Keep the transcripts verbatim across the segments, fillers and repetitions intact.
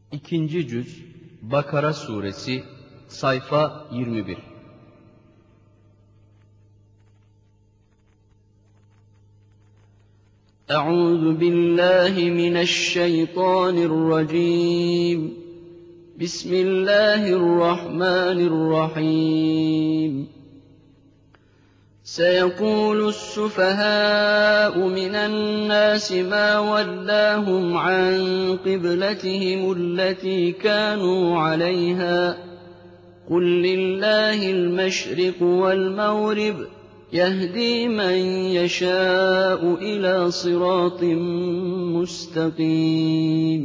İkinci cüz Bakara suresi sayfa yirmi bir. Euzu billahi mineşşeytanirracim. Bismillahirrahmanirrahim. سيقول السفهاء من الناس ما ولاهم عن قبلتهم التي كانوا عليها قل لله المشرق والمغرب يهدي من يشاء إلى صراط مستقيم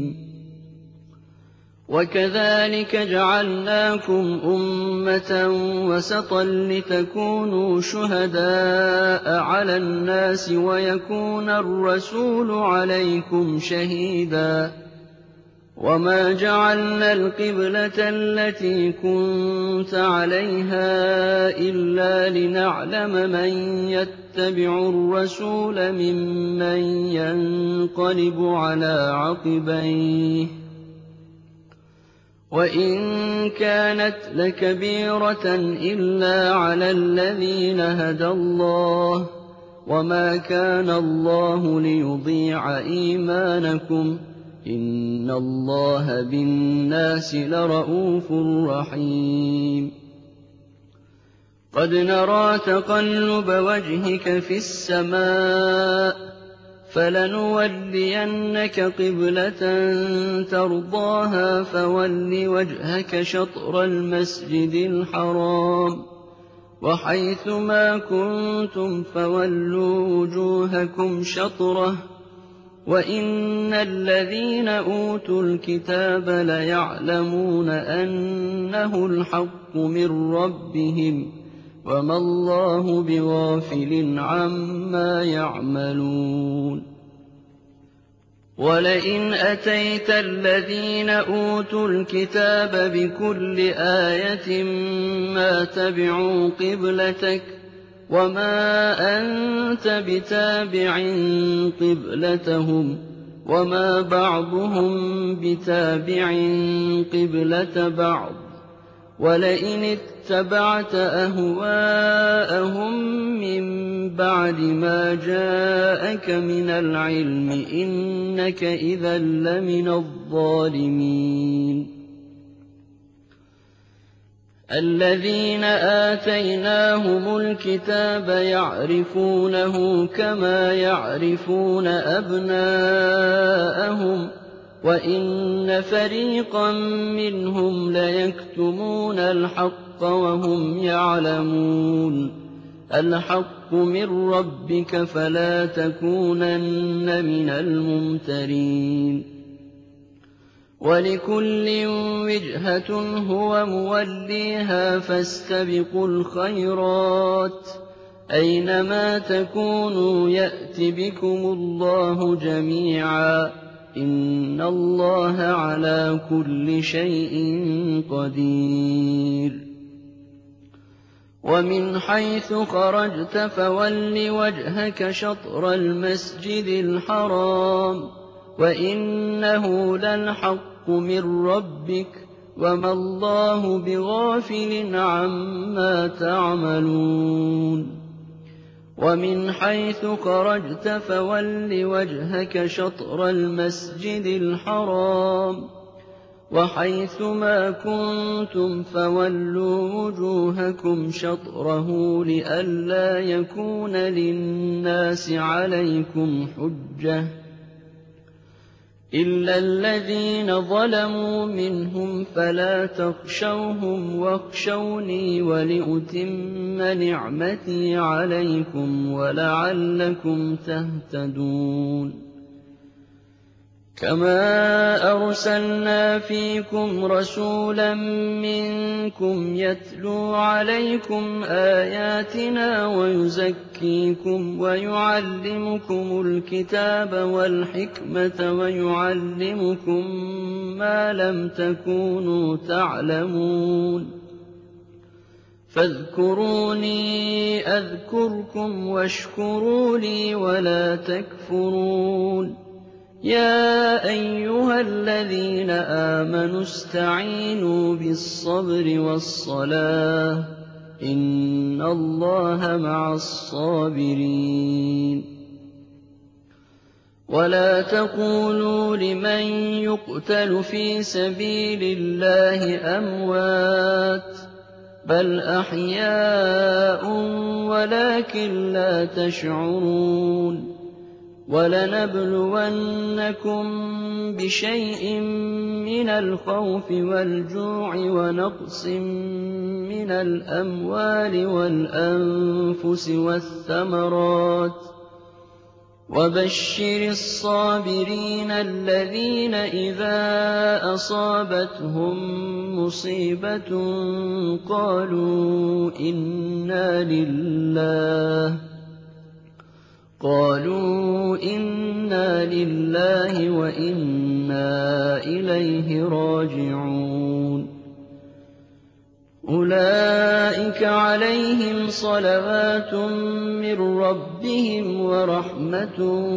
وكذلك جعلناكم أمة وسطا لتكونوا شهداء على الناس ويكون الرسول عليكم شهيدا وما جعلنا القبلة التي كنت عليها إلا لنعلم من يتبع الرسول ممن ينقلب على عقبيه وإن كانت لكبيرة إلا على الذين هدى الله وما كان الله ليضيع إيمانكم إن الله بالناس لرءوف رحيم قد نرى تقلب وجهك في السماء فلنولينك قبلة ترضاها فول وجهك شطر المسجد الحرام وحيث ما كنتم فولوا وجوهكم شطره وإن الذين أوتوا الكتاب ليعلمون أنه الحق من ربهم وما الله بغافل عما يعملون ولئن أتيت الذين أوتوا الكتاب بكل آية ما تبعوا قبلتك وما أنت بتابع قبلتهم وما بعضهم بتابع قبلة بعض ولئن اتبعت أهواءهم من بعد ما جاءك من العلم إنك إذا لمن الظالمين الذين آتيناهم الكتاب يعرفونه كما يعرفون أبناءهم وإن فريقا منهم ليكتمون الحق وهم يعلمون الحق من ربك فلا تكونن من الممترين ولكل وجهة هو موليها فاستبقوا الخيرات أينما تكونوا يأت بكم الله جميعا إن الله على كل شيء قدير ومن حيث خرجت فول وجهك شطر المسجد الحرام وإنه للحق من ربك وما الله بغافل عما تعملون ومن حيث خرجت فول وجهك شطر المسجد الحرام وحيث ما كنتم فولوا وجوهكم شطره لئلا يكون للناس عليكم حجة إلا الذين ظلموا منهم فلا تخشوهم واخشوني ولأتم نعمتي عليكم ولعلكم تهتدون كما أرسلنا فيكم رسولا منكم يتلو عليكم آياتنا ويزكيكم ويعلمكم الكتاب والحكمة ويعلمكم ما لم تكونوا تعلمون فاذكروني أذكركم واشكروا لي ولا تكفرون يَا أَيُّهَا الَّذِينَ آمَنُوا اسْتَعِينُوا بِالصَّبْرِ وَالصَّلَاةِ ۚ إِنَّ اللَّهَ مَعَ الصَّابِرِينَ وَلَا تَقُولُوا لِمَن يُقْتَلُ فِي سَبِيلِ اللَّهِ أَمْوَاتٌ ۚ بَلْ أَحْيَاءٌ وَلَٰكِن لَّا تَشْعُرُونَ وَلَنَبْلُوَنَّكُم بِشَيْءٍ مِّنَ الْخَوْفِ وَالْجُوعِ وَنَقْصٍ مِّنَ الْأَمْوَالِ وَالْأَنفُسِ وَالثَّمَرَاتِ ۗ وَبَشِّرِ الصَّابِرِينَ الَّذِينَ إِذَا أَصَابَتْهُم مُّصِيبَةٌ قَالُوا إِنَّا لِلَّهِ قالوا إنا لله وإنا إليه راجعون أولئك عليهم صلوات من ربهم ورحمة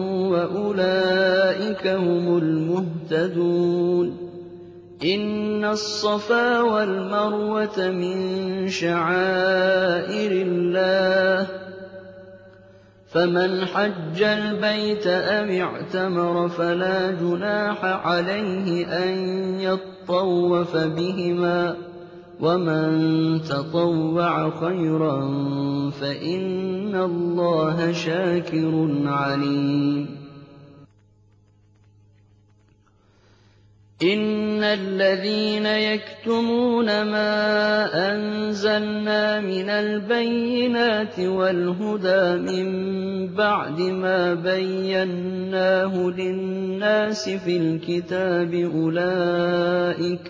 وأولئك هم المهتدون إن الصفا والمروة من شعائر الله فمن حج البيت أو اعتمر فلا جناح عليه أن يطوف بهما ومن تطوع خيرا فإن الله شاكر عليم إن الذين يكتمون ما أنزلنا من البينات والهدى من بعد ما بيناه للناس في الكتاب أولئك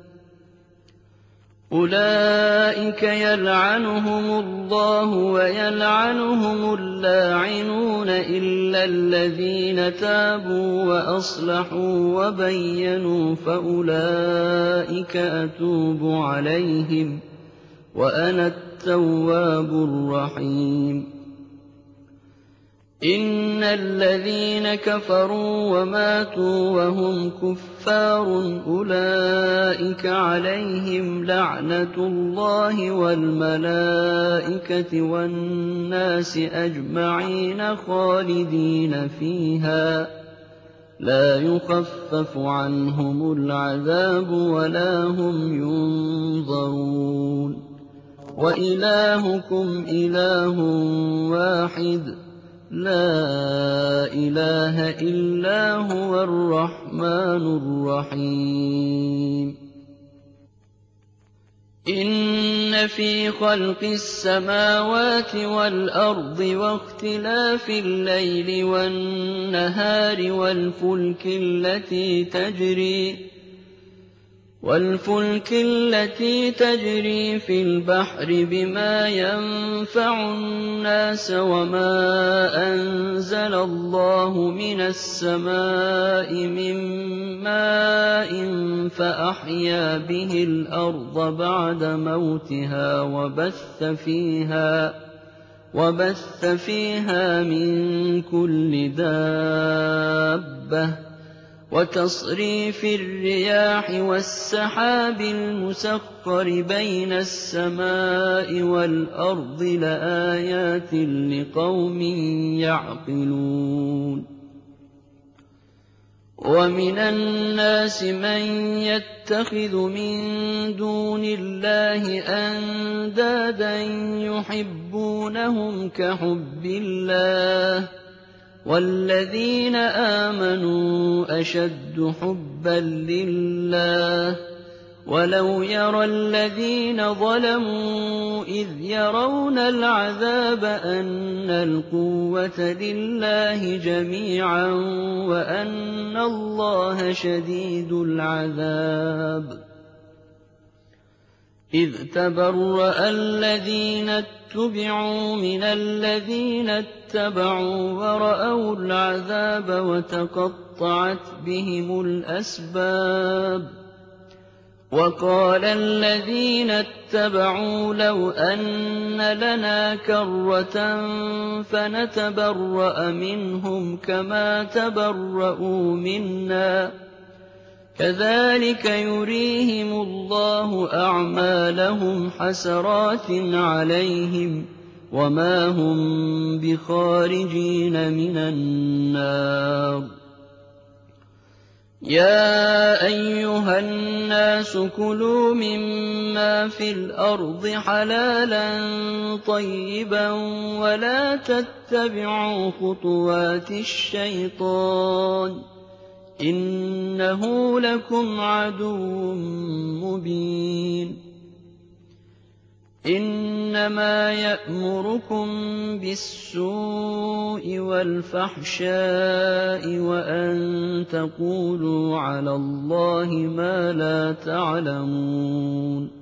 أولئك يلعنهم الله ويلعنهم اللاعنون إلا الذين تابوا وأصلحوا وبينوا فأولئك أتوب عليهم وأنا التواب الرحيم إن الذين كفروا وماتوا وهم كفار أولئك عليهم لعنة الله والملائكة والناس أجمعين خالدين فيها لا يخفف عنهم العذاب ولا هم ينظرون وإلهكم إله واحد لا إله إلا هو الرحمن الرحيم إن في خلق السماوات والأرض واختلاف الليل والنهار والفلك التي تجري والفلك التي تجري في البحر بما ينفع الناس وما أنزل الله من السماء من ماء فأحيا به الأرض بعد موتها وبث فيها وبث فيها من كل دابة وتصريف الرياح والسحاب المسخر بين السماء والأرض لآيات لقوم يعقلون ومن الناس من يتخذ من دون الله أندادا يحبونهم كحب الله والذين آمنوا أشد حبا لله ولو يرى الذين ظلموا إذ يرون العذاب أن القوة لله جميعا وأن الله شديد العذاب إذ تبرأ الذين اتبعوا من الذين اتبعوا ورأوا العذاب وتقطعت بهم الأسباب وَقَالَ الَّذِينَ اتَّبَعُوا لَوْ أَنَّ لَنَا كَرَّةً فَنَتَبَرَّأَ مِنْهُمْ كَمَا تَبَرَّءُوا مِنَّا ۗ كَذَٰلِكَ يُرِيهِمُ اللَّهُ أَعْمَالَهُمْ حَسَرَاتٍ عَلَيْهِمْ وَمَا هُم بِخَارِجِينَ مِنَ النَّارِ. يَا أَيُّهَا النَّاسُ كُلُوا مِمَّا فِي الْأَرْضِ حَلَالًا طَيِّبًا وَلَا تَتَّبِعُوا خُطُوَاتِ الشَّيْطَانِ ۚ إِنَّهُ لَكُمْ عَدُوٌّ مُّبِينٌ. إِنَّمَا يَأْمُرُكُم بِالسُّوءِ وَالْفَحْشَاءِ وَأَن تَقُولُوا عَلَى اللَّهِ مَا لَا تَعْلَمُونَ.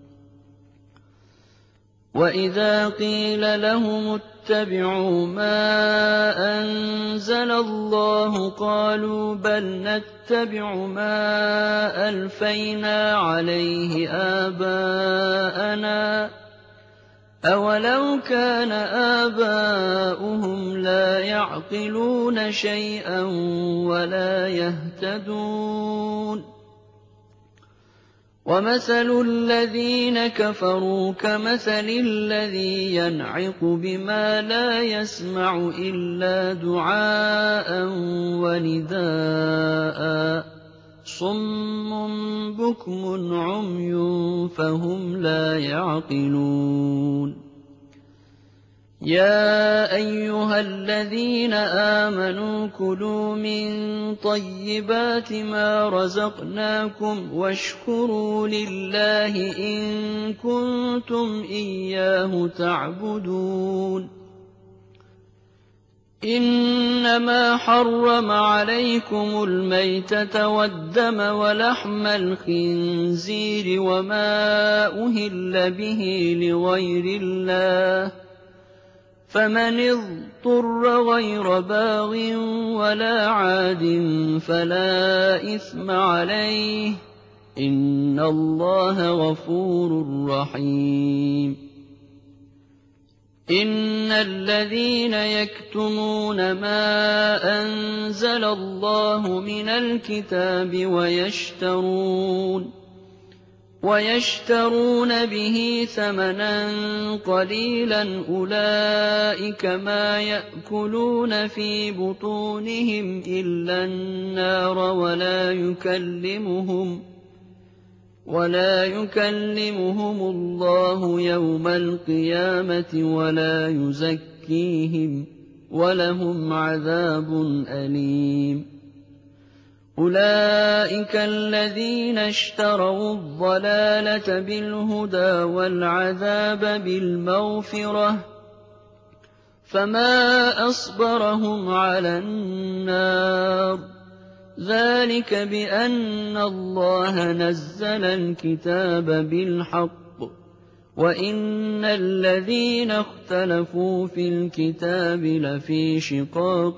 وَإِذَا قِيلَ لَهُمُ اتَّبِعُوا مَا أَنزَلَ اللَّهُ قَالُوا بَلْ نَتَّبِعُ مَا أَلْفَيْنَا عَلَيْهِ آبَاءَنَا ۚ أَوَلَوْ كَانَ آبَاؤُهُمْ لَا يَعْقِلُونَ شَيْئًا وَلَا يَهْتَدُونَ. وَمَثَلُ الَّذِينَ كَفَرُوا كَمَثَلِ الَّذِي يَنْعِقُ بِمَا لَا يَسْمَعُ إِلَّا دُعَاءً وَنِدَاءً ۚ صُمٌّ بُكْمٌ عُمْيٌ فَهُمْ لَا يَعْقِلُونَ. يَا أَيُّهَا الَّذِينَ آمَنُوا كُلُوا مِن طَيِّبَاتِ مَا رَزَقْنَاكُمْ وَاشْكُرُوا لِلَّهِ إِن كُنتُمْ إِيَّاهُ تَعْبُدُونَ. إِنَّمَا حَرَّمَ عَلَيْكُمُ الْمَيْتَةَ وَالدَّمَ وَلَحْمَ الْخِنزِيرِ وَمَا أُهِلَّ بِهِ لِغَيْرِ اللَّهِ ۖ فَمَنِ اضْطُرَّ غَيْرَ بَاغٍ وَلَا عَادٍ فَلَا إِثْمَ عَلَيْهِ ۚ إِنَّ اللَّهَ غَفُورٌ رَّحِيمٌ. إِنَّ الَّذِينَ يَكْتُمُونَ مَا أَنزَلَ اللَّهُ مِنَ الْكِتَابِ وَيَشْتَرُونَ وَيَشْتَرُونَ بِهِ ثَمَنًا قَلِيلًا أُولَٰئِكَ مَا يَأْكُلُونَ فِي بُطُونِهِمْ إِلَّا النَّارَ وَلَا يُكَلِّمُهُمْ وَلَا يُكَلِّمُهُمُ اللَّهُ يَوْمَ الْقِيَامَةِ وَلَا يُزَكِّيهِمْ وَلَهُمْ عَذَابٌ أَلِيمٌ. أُولَٰئِكَ الَّذِينَ اشْتَرَوُا الضَّلَالَةَ بِالْهُدَىٰ وَالْعَذَابَ بِالْمَغْفِرَةِ ۚ فَمَا أَصْبَرَهُمْ عَلَى النَّارِ ۚ ذَٰلِكَ بِأَنَّ اللَّهَ نَزَّلَ الْكِتَابَ بِالْحَقِّ وَإِنَّ الَّذِينَ اخْتَلَفُوا فِي الْكِتَابِ لَفِي شِقَاقٍ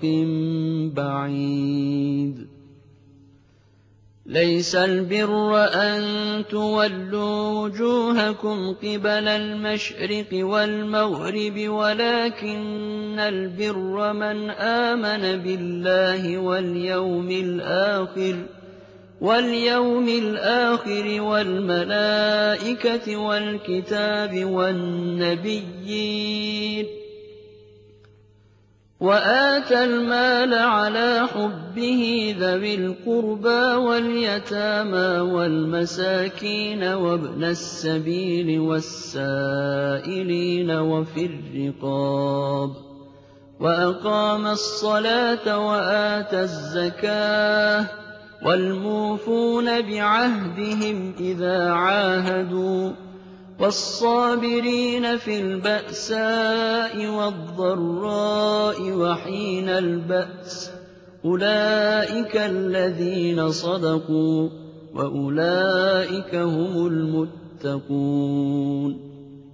بَعِيدٍ. لَيْسَ الْبِرَّ أَن تُوَلُّوا وُجُوهَكُمْ قِبَلَ الْمَشْرِقِ وَالْمَغْرِبِ وَلَٰكِنَّ الْبِرَّ مَنْ آمَنَ بِاللَّهِ وَالْيَوْمِ الْآخِرِ وَالْيَوْمِ الْآخِرِ وَالْمَلَائِكَةِ وَالْكِتَابِ وَالنَّبِيِّينَ وَآتَى الْمَالَ عَلَىٰ حُبِّهِ ذَوِي الْقُرْبَىٰ وَالْيَتَامَىٰ وَالْمَسَاكِينَ وَابْنَ السَّبِيلِ وَالسَّائِلِينَ وَفِي الرِّقَابِ وَأَقَامَ الصَّلَاةَ وَآتَى الزَّكَاةَ وَالْمُوفُونَ بِعَهْدِهِمْ إِذَا عَاهَدُوا وَالصَّابِرِينَ فِي الْبَأْسَاءِ وَالضَّرَّاءِ وَحِينَ الْبَأْسِ ۗ أُولَٰئِكَ الَّذِينَ صَدَقُوا ۖ وَأُولَٰئِكَ هُمُ الْمُتَّقُونَ.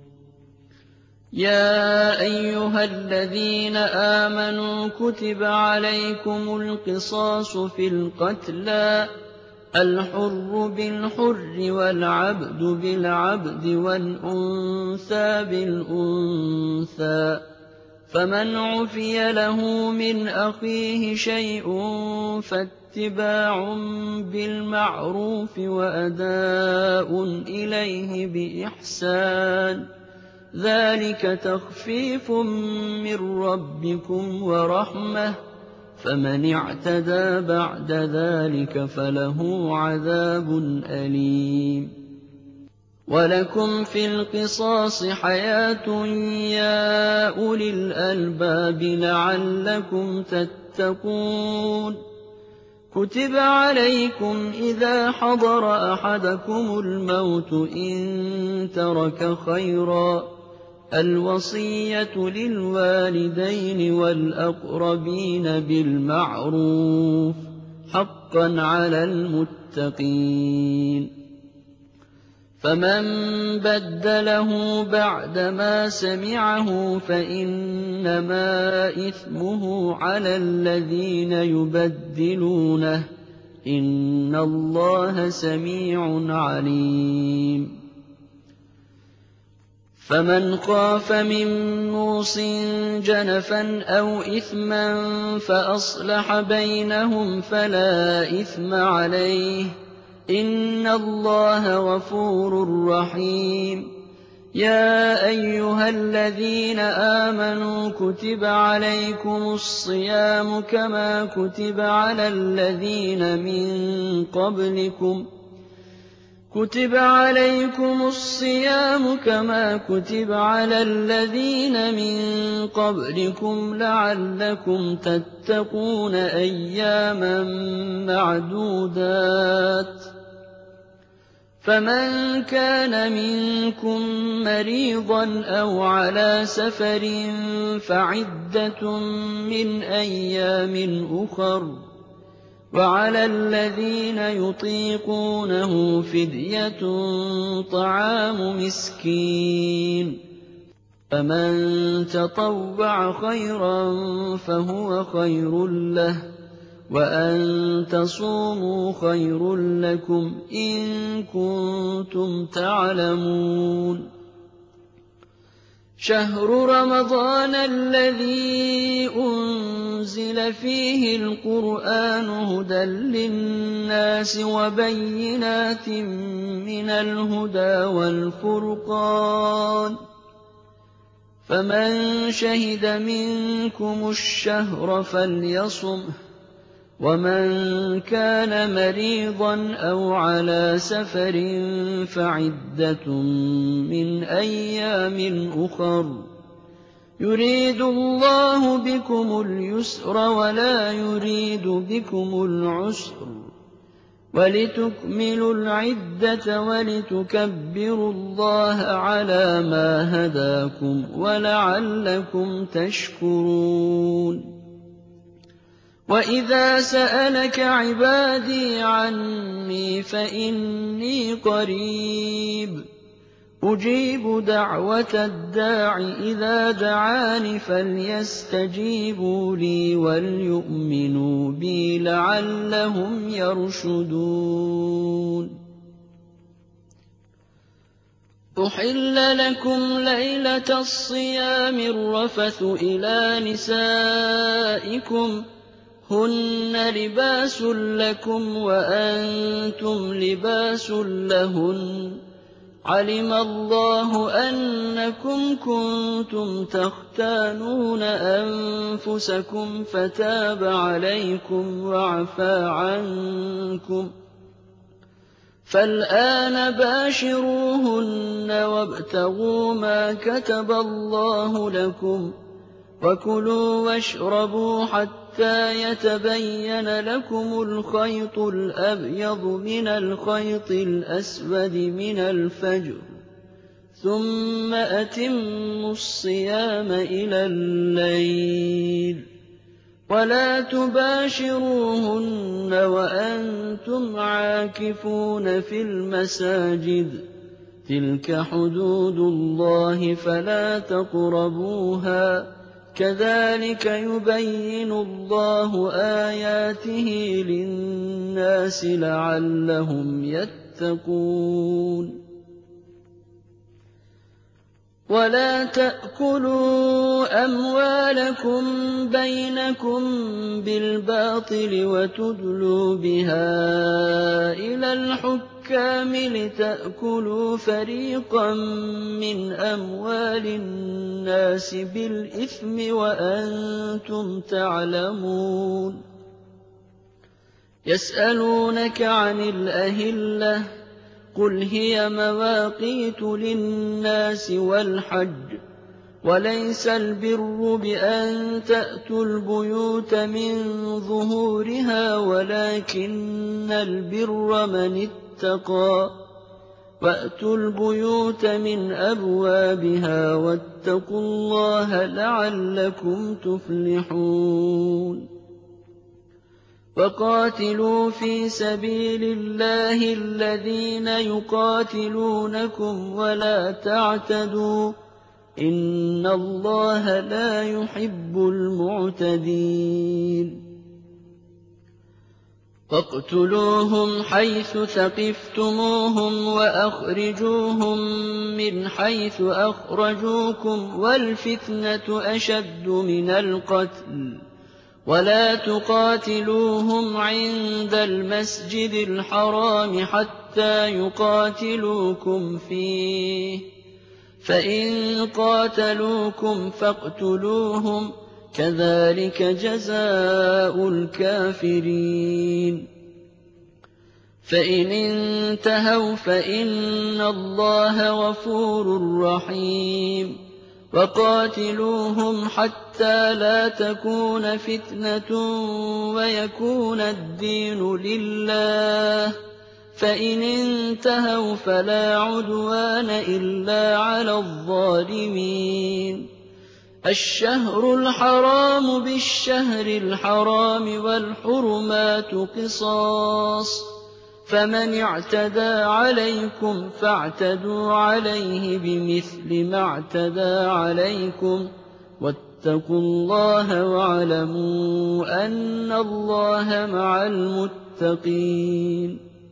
يَا أَيُّهَا الَّذِينَ آمَنُوا كُتِبَ عَلَيْكُمُ الْقِصَاصُ فِي الْقَتْلَى الْحُرُّ بِالْحُرِّ وَالْعَبْدُ بِالْعَبْدِ وَالْأُنثَىٰ بِالْأُنثَىٰ ۚ فَمَنْ عُفِيَ لَهُ مِنْ أَخِيهِ شَيْءٌ فَاتِّبَاعٌ بِالْمَعْرُوفِ وَأَدَاءٌ إِلَيْهِ بِإِحْسَانٍ ۗ ذَٰلِكَ تَخْفِيفٌ مِّن رَّبِّكُمْ وَرَحْمَةٌ ۗ فَمَنِ اعْتَدَىٰ بَعْدَ ذَٰلِكَ فَلَهُ عَذَابٌ أَلِيمٌ. وَلَكُمْ فِي الْقِصَاصِ حَيَاةٌ يَا أُولِي الْأَلْبَابِ لَعَلَّكُمْ تَتَّقُونَ. كُتِبَ عَلَيْكُمْ إِذَا حَضَرَ أَحَدَكُمُ الْمَوْتُ إِن تَرَكَ خَيْرًا الْوَصِيَّةُ لِلْوَالِدَيْنِ وَالْأَقْرَبِينَ بِالْمَعْرُوفِ ۖ حَقًّا عَلَى الْمُتَّقِينَ. فَمَن بَدَّلَهُ بَعْدَمَا سَمِعَهُ فَإِنَّمَا إِثْمُهُ عَلَى الَّذِينَ يُبَدِّلُونَهُ ۚ إِنَّ اللَّهَ سَمِيعٌ عَلِيمٌ. فَمَنْ خَافَ مِن مُّوصٍ جَنَفًا أَوْ إِثْمًا فَأَصْلَحَ بَيْنَهُمْ فَلَا إِثْمَ عَلَيْهِ ۚ إِنَّ اللَّهَ غَفُورٌ رَّحِيمٌ. يَا أَيُّهَا الَّذِينَ آمَنُوا كُتِبَ عَلَيْكُمُ الصِّيَامُ كَمَا كُتِبَ على الذين من قبلكم كُتِبَ عَلَيْكُمُ الصِّيَامُ كَمَا كُتِبَ عَلَى الَّذِينَ مِن قَبْلِكُمْ لَعَلَّكُمْ تَتَّقُونَ أَيَّامًا مَّعْدُودَاتٍ ۚ فَمَن كَانَ مِنكُم مَّرِيضًا أَوْ عَلَىٰ سَفَرٍ فَعِدَّةٌ مِّنْ أَيَّامٍ أُخَرَ ۚ وَعَلَى الَّذِينَ يُطِيقُونَهُ فِدْيَةٌ طَعَامُ مِسْكِينٍ ۖ فَمَن تَطَوَّعَ خَيْرًا فَهُوَ خَيْرٌ لَّهُ ۚ وَأَن تَصُومُوا خَيْرٌ لَّكُمْ إِن كُنتُمْ تَعْلَمُونَ. شَهْرُ رَمَضَانَ الَّذِي أُنزِلَ فِيهِ الْقُرْآنُ هُدًى لِّلنَّاسِ وَبَيِّنَاتٍ مِّنَ الْهُدَىٰ وَالْفُرْقَانِ ۚ فَمَن شَهِدَ مِنكُمُ الشَّهْرَ فَلْيَصُمْهُ ۖ وَمَن كَانَ مَرِيضًا أَوْ عَلَىٰ سَفَرٍ فَعِدَّةٌ مِّنْ أَيَّامٍ أُخَرَ ۚ يُرِيدُ اللَّهُ بِكُمُ الْيُسْرَ وَلَا يُرِيدُ بِكُمُ الْعُسْرَ وَلِتُكْمِلُوا الْعِدَّةَ وَلِتُكَبِّرُوا اللَّهَ عَلَىٰ مَا هَدَاكُمْ وَلَعَلَّكُمْ تَشْكُرُونَ. وَإِذَا سَأَلَكَ عِبَادِي عَنِّي فَإِنِّي قَرِيبٌ أُجِيبُ دَعْوَةَ الدَّاعِ إِذَا دَعَانِ فَلْيَسْتَجِيبُوا لِي وَلْيُؤْمِنُوا بِي لَعَلَّهُمْ يَرْشُدُونَ. أُحِلَّ لَكُمْ لَيْلَةَ الصِّيَامِ الرَّفَثُ إِلَىٰ نِسَائِكُمْ هُنَّ لِبَاسٌ لَّكُمْ وَأَنتُمْ لِبَاسٌ لَّهُنَّ ۗ عَلِمَ اللَّهُ أَنَّكُمْ كُنتُمْ تَخْتَانُونَ أَنفُسَكُمْ فَتَابَ عَلَيْكُمْ وَعَفَا عَنكُمْ ۖ فَالْآنَ بَاشِرُوهُنَّ وَابْتَغُوا مَا كَتَبَ اللَّهُ لَكُمْ ۚ وَكُلُوا وَاشْرَبُوا حَتَّىٰ يَتَبَيَّنَ لَكُمُ الْخَيْطُ الْأَبْيَضُ مِنَ الْخَيْطِ الْأَسْوَدِ مِنَ الْفَجْرِ ۖ ثُمَّ أَتِمُّوا الصِّيَامَ إِلَى اللَّيْلِ ۚ وَلَا تُبَاشِرُوهُنَّ وَأَنتُمْ عَاكِفُونَ فِي الْمَسَاجِدِ ۗ تِلْكَ حُدُودُ اللَّهِ فَلَا تَقْرَبُوهَا ۗ كَذَٰلِكَ يُبَيِّنُ اللَّهُ آيَاتِهِ لِلنَّاسِ لَعَلَّهُمْ يَتَّقُونَ وَلَا تَأْكُلُوا أَمْوَالَكُم بَيْنَكُم بِالْبَاطِلِ وَتُدْلُوا بِهَا إِلَى الْحُكَّامِ لِتَأْكُلُوا فَرِيقًا مِّنْ أَمْوَالِ النَّاسِ بِالْإِثْمِ وَأَنتُمْ تَعْلَمُونَ يَسْأَلُونَكَ عَنِ الْأَهِلَّةِ ۖ قُلْ هِيَ مَوَاقِيتُ لِلنَّاسِ وَالْحَجِّ ۗ وَلَيْسَ الْبِرُّ بِأَن تَأْتُوا الْبُيُوتَ مِن ظُهُورِهَا وَلَٰكِنَّ الْبِرَّ مَنِ اتَّقَىٰ ۗ وَأْتُوا الْبُيُوتَ مِنْ أَبْوَابِهَا وَاتَّقُوا اللَّهَ لَعَلَّكُمْ تُفْلِحُونَ وَقَاتِلُوا فِي سَبِيلِ اللَّهِ الَّذِينَ يُقَاتِلُونَكُمْ وَلَا تَعْتَدُوا ۚ إِنَّ اللَّهَ لَا يُحِبُّ الْمُعْتَدِينَ وَاقْتُلُوهُمْ حَيْثُ ثَقِفْتُمُوهُمْ وَأَخْرِجُوهُم مِّنْ حَيْثُ أَخْرَجُوكُمْ ۚ وَالْفِتْنَةُ أَشَدُّ مِنَ الْقَتْلِ ۚ وَلَا تُقَاتِلُوهُمْ عِندَ الْمَسْجِدِ الْحَرَامِ حَتَّىٰ يُقَاتِلُوكُمْ فِيهِ ۖ فَإِن قَاتَلُوكُمْ فَاقْتُلُوهُمْ ۗ كَذَٰلِكَ جَزَاءُ الْكَافِرِينَ فَإِنِ انتَهَوْا فَإِنَّ اللَّهَ غَفُورٌ رَّحِيمٌ وَقَاتِلُوهُمْ حَتَّىٰ لَا تَكُونَ فِتْنَةٌ وَيَكُونَ الدِّينُ لِلَّهِ ۖ فَإِنِ انتَهَوْا فَلَا عُدْوَانَ إِلَّا عَلَى الظَّالِمِينَ الشَّهْرُ الْحَرَامُ بِالشَّهْرِ الْحَرَامِ وَالْحُرُمَاتُ قِصَاصٌ ۚ فَمَنِ اعْتَدَىٰ عَلَيْكُمْ فَاعْتَدُوا عَلَيْهِ بِمِثْلِ مَا اعْتَدَىٰ عَلَيْكُمْ ۚ وَاتَّقُوا اللَّهَ وَاعْلَمُوا أَنَّ اللَّهَ مَعَ الْمُتَّقِينَ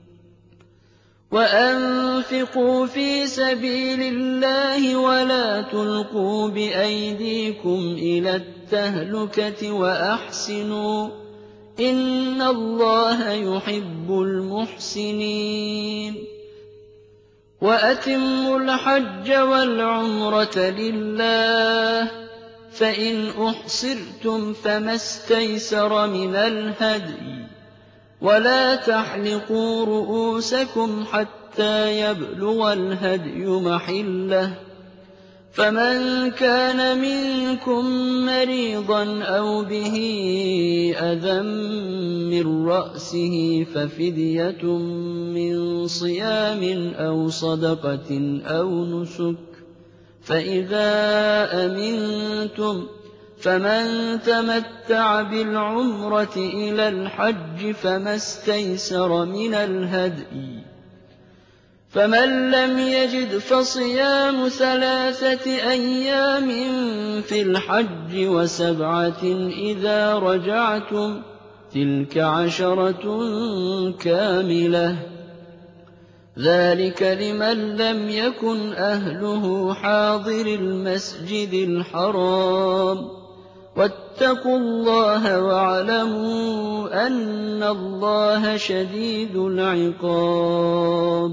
وَأَنفِقُوا فِي سَبِيلِ اللَّهِ وَلَا تُلْقُوا بِأَيْدِيكُمْ إِلَى التَّهْلُكَةِ وَأَحْسِنُوا ۗ إِنَّ اللَّهَ يُحِبُّ الْمُحْسِنِينَ وَأَتِمُّوا الْحَجَّ وَالْعُمْرَةَ لِلَّهِ ۚ فَإِنْ أُحْصِرْتُمْ فَمَا اسْتَيْسَرَ مِنَ الْهَدْيِ ۖ وَلَا تَحْلِقُوا رُءُوسَكُمْ حَتَّىٰ يَبْلُغَ الْهَدْيُ مَحِلَّهُ ۚ فَمَن كَانَ مِنكُم مَّرِيضًا أَوْ بِهِ أَذًى مِّن رَّأْسِهِ فَفِدْيَةٌ مِّن صِيَامٍ أَوْ صَدَقَةٍ أَوْ نُسُكٍ ۚ فَإِذَا أَمِنتُمْ فَمَن تَمَتَّعَ بِالْعُمْرَةِ إِلَى الْحَجِّ فَمَا اسْتَيْسَرَ مِنَ الْهَدْيِ ۚ فَمَن لَّمْ يَجِدْ فَصِيَامُ ثَلَاثَةِ أَيَّامٍ فِي الْحَجِّ وَسَبْعَةٍ إِذَا رَجَعْتُمْ ۗ تِلْكَ عَشَرَةٌ كَامِلَةٌ ۗ ذَٰلِكَ لِمَن لَّمْ يَكُنْ أَهْلُهُ حَاضِرِي الْمَسْجِدِ الْحَرَامِ ۚ وَاتَّقُوا اللَّهَ وَاعْلَمُوا أَنَّ اللَّهَ شَدِيدُ الْعِقَابِ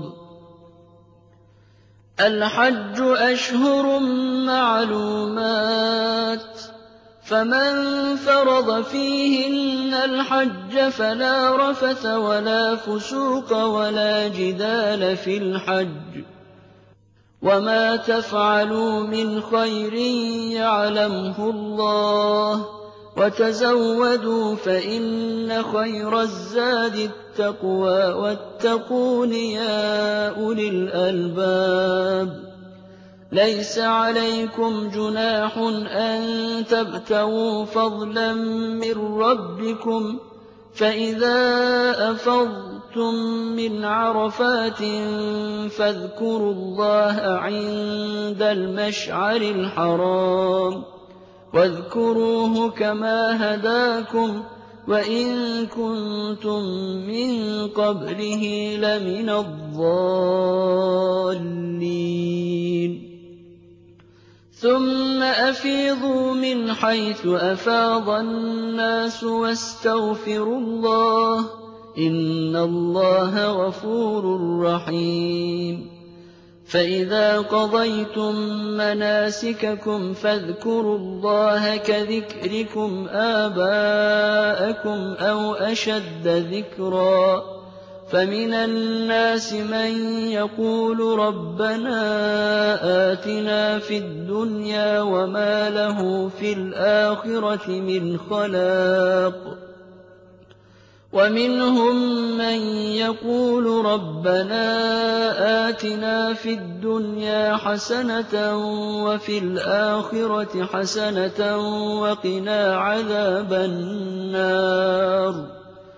الْحَجُّ أَشْهُرٌ مَّعْلُومَاتٌ ۚ فَمَن فَرَضَ فِيهِنَّ الْحَجَّ فَلَا رَفَثَ وَلَا فُسُوقَ وَلَا جِدَالَ فِي الْحَجِّ ۗ وَمَا تَفْعَلُوا مِنْ خَيْرٍ يَعْلَمْهُ اللَّهُ ۗ وَتَزَوَّدُوا فَإِنَّ خَيْرَ الزَّادِ التَّقْوَىٰ ۚ وَاتَّقُونِ يَا أُولِي الْأَلْبَابِ لَيْسَ عَلَيْكُمْ جُنَاحٌ أَن تَبْتَغُوا فَضْلًا مِّن رَّبِّكُمْ ۚ فَإِذَا أَفَضْتُم مِّنْ عَرَفَاتٍ فَاذْكُرُوا اللَّهَ عِندَ الْمَشْعَرِ الْحَرَامِ ۖ واذكروه كما هداكم وإن كنتم من قبله لمن الضالين ثم أفيضوا من حيث أفاض الناس واستغفروا الله إن الله غفور رحيم فإذا قضيتم مناسككم فاذكروا الله كذكركم آباءكم أو أشد ذكرا فمن الناس من يقول ربنا آتنا في الدنيا وما له في الآخرة من خلاق ومنهم من يقول ربنا آتنا في الدنيا حسنة وفي الآخرة حسنة وقنا عذاب النار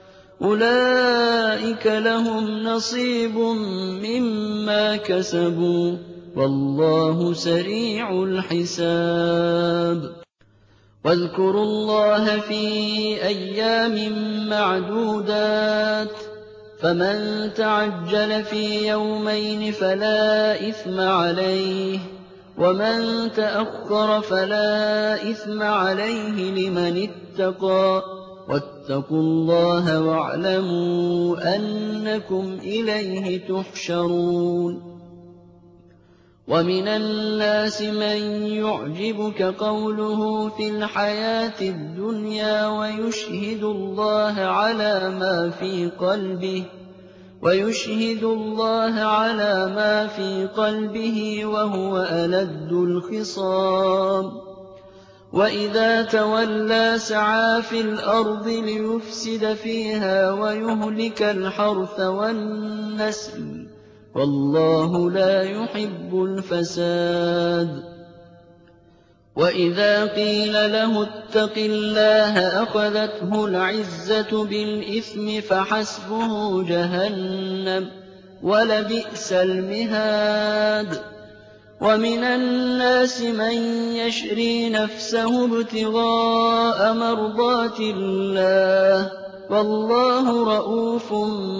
أولئك لهم نصيب مما كسبوا والله سريع الحساب واذكروا الله في أيام معدودات فمن تعجل في يومين فلا إثم عليه ومن تأخر فلا إثم عليه لمن اتقى واتقوا الله واعلموا أنكم إليه تحشرون ومن الناس من يعجبك قوله في الحياة الدنيا ويشهد الله على ما في قلبه ويشهد الله على ما في قلبه وهو ألد الخصام وإذا تولى سعى في الأرض ليفسد فيها ويهلك الحرث والنسل والله لا يحب الفساد وإذا قيل له اتق الله أخذته العزة بالإثم فحسبه جهنم ولبئس المهاد ومن الناس من يشري نفسه ابتغاء مرضات الله والله رءوف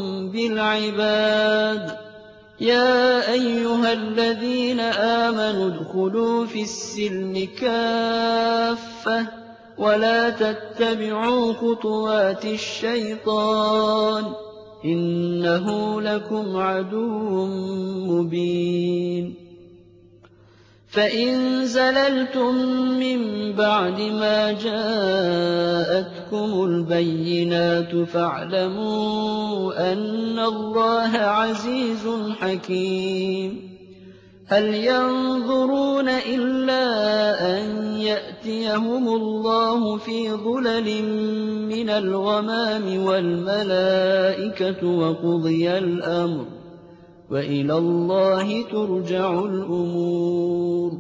بالعباد يا أيها الذين آمنوا ادخلوا في السلم كافة ولا تتبعوا خطوات الشيطان إنه لكم عدو مبين فإن زللتم من بعد ما جاءتكم البينات فاعلموا أن الله عزيز حكيم هل ينظرون إلا أن يأتيهم الله في ظلل من الغمام والملائكة وقضي الأمر وإلى الله ترجع الأمور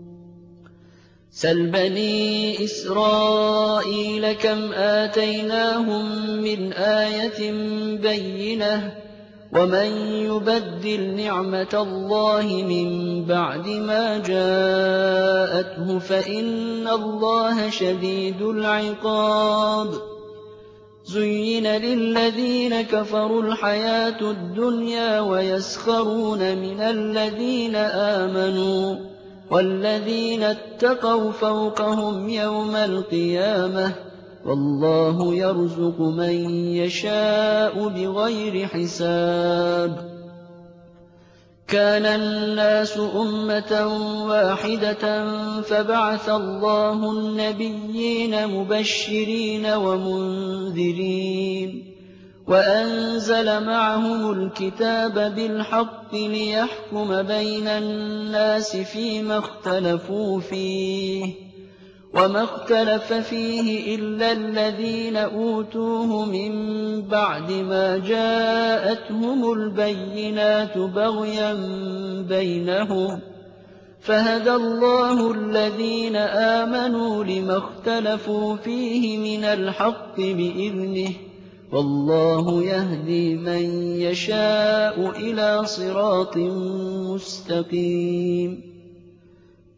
سل بني إسرائيل كم آتيناهم من آية بينة ومن يبدل نعمة الله من بعد ما جاءته فإن الله شديد العقاب زين للذين كفروا الحياة الدنيا ويسخرون من الذين آمنوا والذين اتقوا فوقهم يوم القيامة والله يرزق من يشاء بغير حساب كان الناس أمة واحدة فبعث الله النبيين مبشرين ومنذرين وأنزل معهم الكتاب بالحق ليحكم بين الناس فيما اختلفوا فيه وما اختلف فيه إلا الذين أوتوه من بعد ما جاءتهم البينات بغيا بينهم فهدى الله الذين آمنوا لما اختلفوا فيه من الحق بإذنه والله يهدي من يشاء إلى صراط مستقيم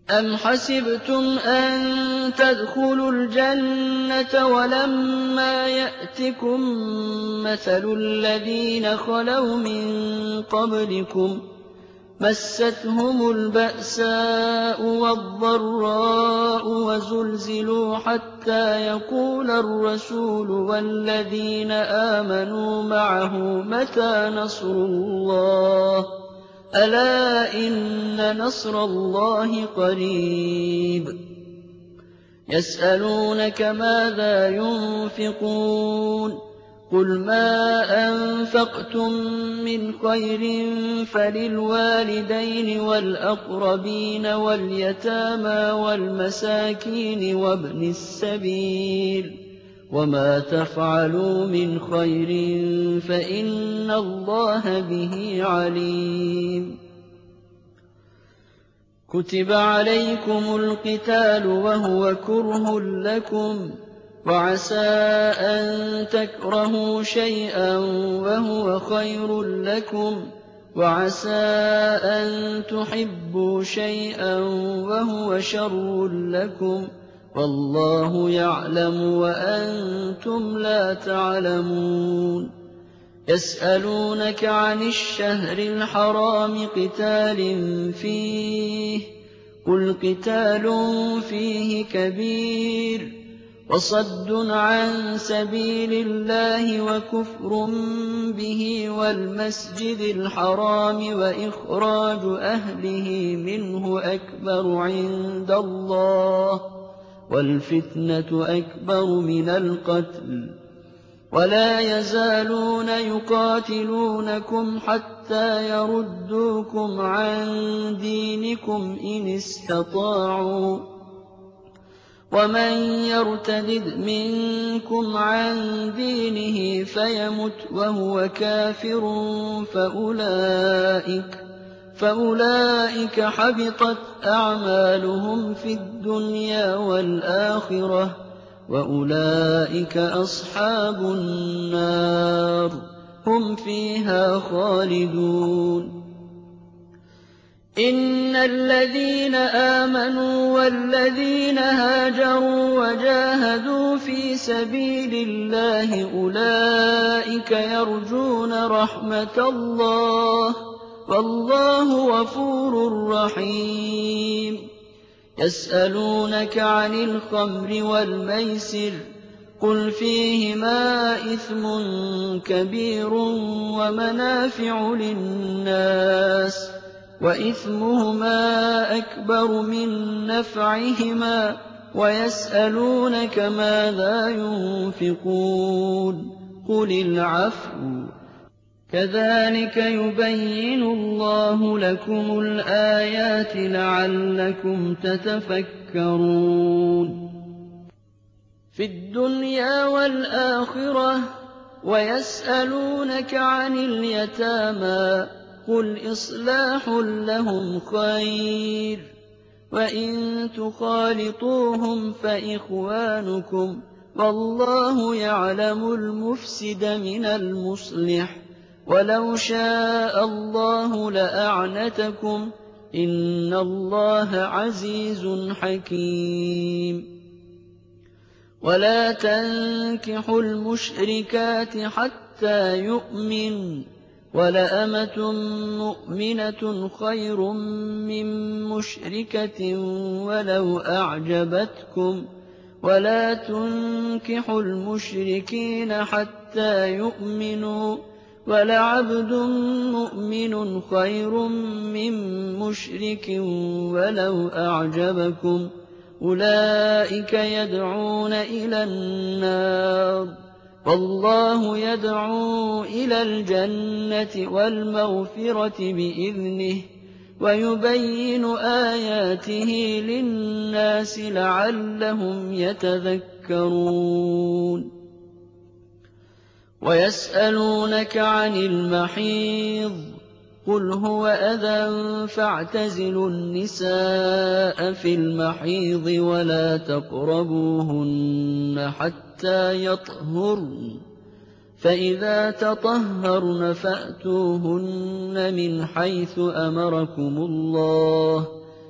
أَمْ حَسِبْتُمْ أَن تَدْخُلُوا الْجَنَّةَ وَلَمَّا يَأْتِكُم مَّثَلُ الَّذِينَ خَلَوْا مِن قَبْلِكُم مَّسَّتْهُمُ الْبَأْسَاءُ وَالضَّرَّاءُ وَزُلْزِلُوا حَتَّىٰ يَقُولَ الرَّسُولُ وَالَّذِينَ آمَنُوا مَعَهُ مَتَىٰ نَصْرُ اللَّهِ ۗ أَلَا إِنَّ نَصْرَ اللَّهِ قَرِيبٌ يَسْأَلُونَكَ مَاذَا يُنفِقُونَ قُلْ مَا أَنفَقْتُم مِّنْ خَيْرٍ فَلِلْوَالِدَيْنِ وَالْأَقْرَبِينَ وَالْيَتَامَىٰ وَالْمَسَاكِينِ وَابْنِ السَّبِيلِ ۗ وَمَا تَفْعَلُوا مِنْ خَيْرٍ فَإِنَّ اللَّهَ بِهِ عَلِيمٌ كُتِبَ عَلَيْكُمُ الْقِتَالُ وَهُوَ كُرْهٌ لَّكُمْ وَعَسَىٰ أَن تَكْرَهُوا شَيْئًا وَهُوَ خَيْرٌ لَّكُمْ وَعَسَىٰ أَن تُحِبُّوا شَيْئًا وَهُوَ شَرٌّ لَّكُمْ وَاللَّهُ يَعْلَمُ وَأَنتُمْ لَا تَعْلَمُونَ يَسْأَلُونَكَ عَنِ الشَّهْرِ الْحَرَامِ قِتَالٍ فِيهِ ۖ قُلْ قِتَالٌ فِيهِ كَبِيرٌ وَصَدٌّ عَن سَبِيلِ اللَّهِ وَكُفْرٌ بِهِ وَالْمَسْجِدِ الْحَرَامِ وَإِخْرَاجُ أَهْلِهِ مِنْهُ أَكْبَرُ عِندَ اللَّهِ وَالْفِتْنَةُ أَكْبَرُ مِنَ الْقَتْلِ ۗ وَلَا يَزَالُونَ يُقَاتِلُونَكُمْ حَتَّىٰ يَرُدُّوكُمْ عَن دِينِكُمْ إِنِ اسْتَطَاعُوا ۚ وَمَن يَرْتَدِدْ مِنكُمْ عَن دِينِهِ فَيَمُتْ وَهُوَ كَافِرٌ فَأُولَٰئِكَ فَأُولَٰئِكَ حَبِطَتْ أَعْمَالُهُمْ فِي الدُّنْيَا وَالْآخِرَةِ ۖ وَأُولَٰئِكَ أَصْحَابُ النَّارِ ۖ هُمْ فِيهَا خَالِدُونَ إِنَّ الَّذِينَ آمَنُوا وَالَّذِينَ هَاجَرُوا وَجَاهَدُوا فِي سَبِيلِ اللَّهِ أُولَٰئِكَ يَرْجُونَ رَحْمَتَ اللَّهِ ۗ وَاللَّهُ غَفُورٌ رَّحِيمٌ يَسْأَلُونَكَ عَنِ الْخَمْرِ وَالْمَيْسِرِ ۖ قُلْ فِيهِمَا إِثْمٌ كَبِيرٌ وَمَنَافِعُ لِلنَّاسِ وَإِثْمُهُمَا أَكْبَرُ مِن نَّفْعِهِمَا ۗ وَيَسْأَلُونَكَ مَاذَا يُنفِقُونَ قُلِ الْعَفْوَ ۗ كَذَٰلِكَ يُبَيِّنُ اللَّهُ لَكُمُ الْآيَاتِ لَعَلَّكُمْ تَتَفَكَّرُونَ فِي الدُّنْيَا وَالْآخِرَةِ ۗ وَيَسْأَلُونَكَ عَنِ الْيَتَامَىٰ ۖ قُلْ إِصْلَاحٌ لَّهُمْ خَيْرٌ ۖ وَإِن تُخَالِطُوهُمْ فَإِخْوَانُكُمْ ۚ وَاللَّهُ يَعْلَمُ الْمُفْسِدَ مِنَ الْمُصْلِحِ ۚ وَلَوْ شَاءَ اللَّهُ لَأَعْنَتَكُمْ ۚ إِنَّ اللَّهَ عَزِيزٌ حَكِيمٌ وَلَا تَنكِحُوا الْمُشْرِكَاتِ حَتَّىٰ يُؤْمِنَّ ۚ وَلَأَمَةٌ مُّؤْمِنَةٌ خَيْرٌ مِّن مُّشْرِكَةٍ وَلَوْ أَعْجَبَتْكُمْ ۗ وَلَا تُنكِحُوا الْمُشْرِكِينَ حَتَّىٰ يُؤْمِنُوا ۚ وَلَعَبْدٌ مُّؤْمِنٌ خَيْرٌ مِّن مُّشْرِكٍ وَلَوْ أَعْجَبَكُمْ ۗ أُولَٰئِكَ يَدْعُونَ إِلَى النَّارِ ۖ وَاللَّهُ يَدْعُو إِلَى الْجَنَّةِ وَالْمَغْفِرَةِ بِإِذْنِهِ ۖ وَيُبَيِّنُ آيَاتِهِ لِلنَّاسِ لَعَلَّهُمْ يَتَذَكَّرُونَ وَيَسْأَلُونَكَ عَنِ الْمَحِيضِ ۖ قُلْ هُوَ أَذًى فَاعْتَزِلُوا النِّسَاءَ فِي الْمَحِيضِ وَلَا تَقْرَبُوهُنَّ حَتَّىٰ يَطْهُرْنَ ۖ فَإِذَا تَطَهَّرْنَ فَأْتُوهُنَّ مِنْ حَيْثُ أَمَرَكُمُ اللَّهُ ۚ